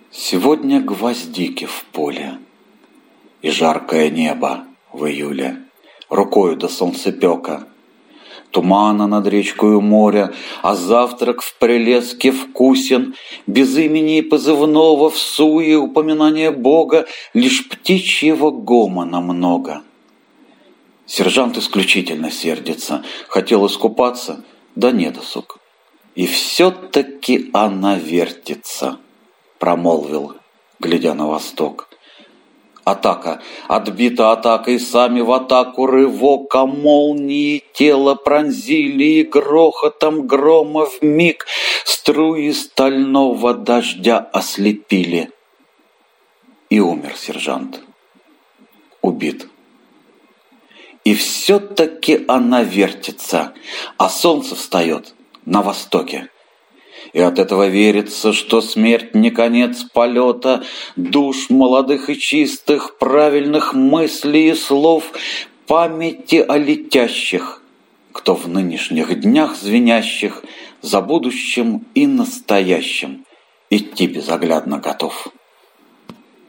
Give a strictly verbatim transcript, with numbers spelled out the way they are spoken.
Сегодня гвоздики в поле, и жаркое небо в июле, рукою до солнцепека, тумана над речкою моря, а завтрак в прелеске вкусен, без имени и позывного, в суе упоминания Бога, лишь птичьего гомона много. Сержант исключительно сердится, хотел искупаться, да недосуг. И все-таки она вертится, промолвил, глядя на восток. Атака, отбита атака, и сами в атаку рывок, а молнии тело пронзили, и грохотом грома вмиг струи стального дождя ослепили. И умер сержант, убит. И все-таки она вертится, а солнце встает на востоке. И от этого верится, что смерть не конец полета душ молодых и чистых, правильных мыслей и слов, памяти о летящих, кто в нынешних днях звенящих за будущим и настоящим идти безоглядно готов.